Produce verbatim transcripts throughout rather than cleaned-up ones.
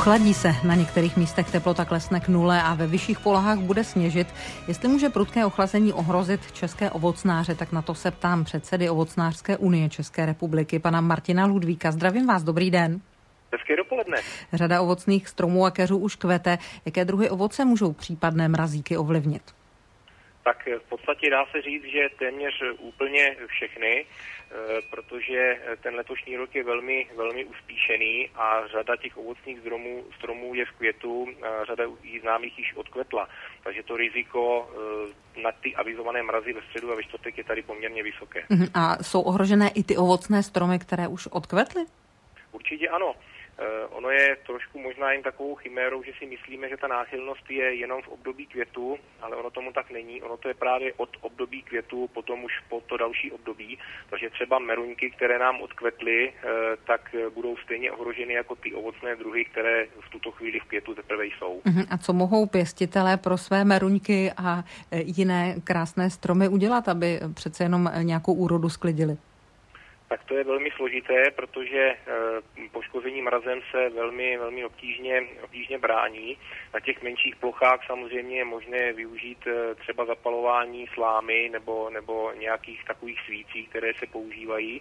Ochladí se, na některých místech teplota klesne k nule a ve vyšších polohách bude sněžit. Jestli může prudké ochlazení ohrozit české ovocnáře, tak na to se ptám předsedy Ovocnářské unie České republiky, pana Martina Ludvíka. Zdravím vás, dobrý den. Hezké dopoledne. Řada ovocných stromů a keřů už kvete. Jaké druhy ovoce můžou případné mrazíky ovlivnit? Tak v podstatě dá se říct, že téměř úplně všechny, protože ten letošní rok je velmi, velmi uspíšený a řada těch ovocných stromů, stromů je v květu, řada známých již odkvetla. Takže to riziko na ty avizované mrazy ve středu a ve čtvrtek je tady poměrně vysoké. A jsou ohrožené i ty ovocné stromy, které už odkvetly? Určitě ano. Ono je trošku možná jen takovou chimérou, že si myslíme, že ta náchylnost je jenom v období květu, ale ono tomu tak není. Ono to je právě od období květu, potom už po to další období. Takže třeba meruňky, které nám odkvetly, tak budou stejně ohroženy jako ty ovocné druhy, které v tuto chvíli v květu teprve jsou. A co mohou pěstitelé pro své meruňky a jiné krásné stromy udělat, aby přece jenom nějakou úrodu sklidili? Tak to je velmi složité, protože e, poškození mrazem se velmi, velmi obtížně, obtížně brání. Na těch menších plochách samozřejmě je možné využít e, třeba zapalování slámy nebo, nebo nějakých takových svící, které se používají.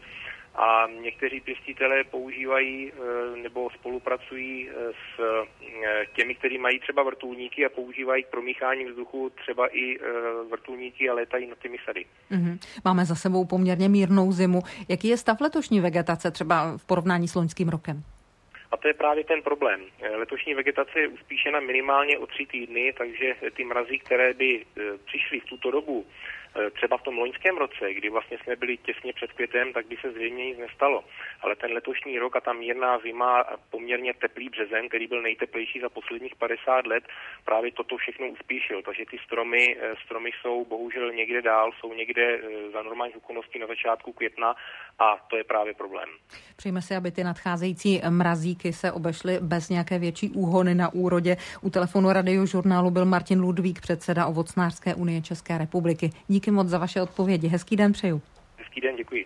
A někteří pěstitelé používají e, nebo spolupracují s e, těmi, kteří mají třeba vrtulníky a používají k promíchání vzduchu třeba i e, vrtulníky a létají nad těmi sady. Mm-hmm. Máme za sebou poměrně mírnou zimu. Jaký je stav letošní vegetace třeba v porovnání s loňským rokem? A to je právě ten problém. Letošní vegetace je uspíšena minimálně o tři týdny, takže ty mrazy, které by přišly v tuto dobu, třeba v tom loňském roce, kdy vlastně jsme byli těsně před květem, tak by se zřejmě nic nestalo. Ale ten letošní rok a ta mírná zima, poměrně teplý březen, který byl nejteplejší za posledních padesát let, právě toto všechno uspíšil. Takže ty stromy, stromy jsou bohužel někde dál, jsou někde za normálních okolností na začátku května a to je právě problém. Přejme si, aby ty nadcházející mrazíky se obešly bez nějaké větší úhony na úrodě. U telefonu Radiožurnálu byl Martin Ludvík, předseda Ovocnářské unie České republiky. Díky moc za vaše odpovědi. Hezký den přeju. Hezký den, děkuji.